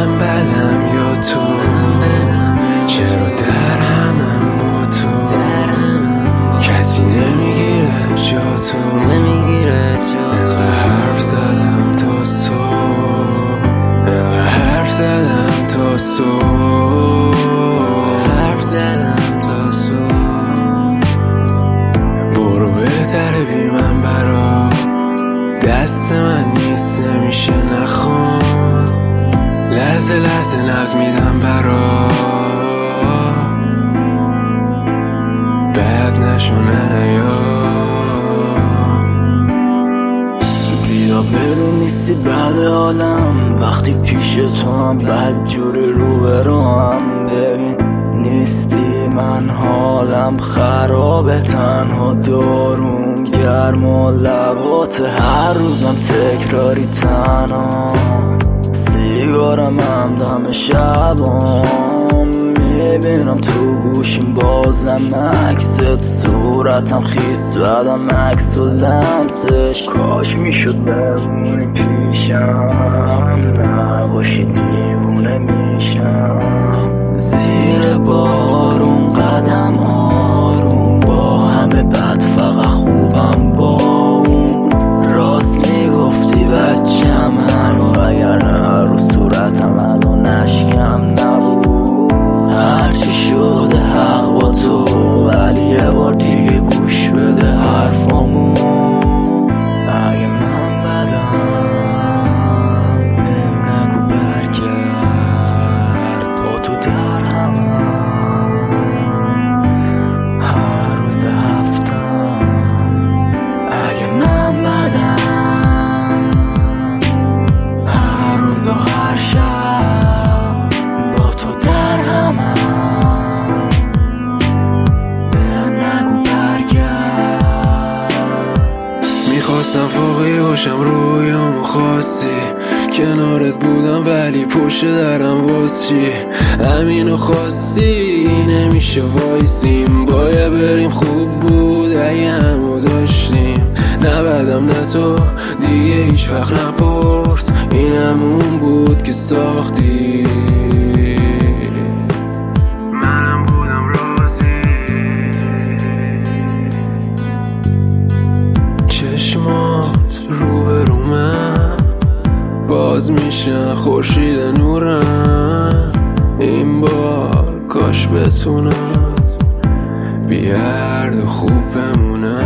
من بدم یا تو، چرا در همم با تو، کسی نمیگیره جا تو، انقدر حرف زدم تا صبح، انقدر حرف زدم تا صبح، حرف زدم تا صبح. برو بهتره بی من برا، دست من نیست نمیشه نخوام، لحظه لحظه ناز میدم برا، بد نشونه نیا. بیا بدون نیستی بعد عالم، وقتی پیش تو هم بد جوری رو برام. ببین نیستی من حالم خرابه، تنها داروم گرم و لبات هر روزم تکراری تنها، سیگارم هم دم شبام، میبینم تو گوشیم بازم عکست، صورتم خیس بعدم عکس و لمسش، کاش میشد بمونی پیشم، نباشید دیوونه میشم. زیر بارون قدم آروم، با همه بد فقط خوبم با اون، راست میگفتی بچه منو، اگر نه رو صورتم الان اشکم نبود. هرچی شده حق با تو، ولی یه بار دیگه گوش بده حرفامو. اگه من بدم بهم نگو برگرد، با تو در همم هر روز هفتم. اگه من بدم هر روز و هر شب با تو در همم، بهم نگو برگرد. میخواستم فوقی باشم رویامو خواستی، کنارت بودم ولی پشت درم باز چی، همینو خواستی نمیشه وایسیم، باید بریم خوب بود اگه همو داشتیم، نه بدم نه تو دیگه هیچ وقت نپرس، این همون بود که ساختی، منم بودم راضی. چشمات روبرو من باز میشن خورشید نورم، این بار کاش بتونم بیارد و خوب بمونم.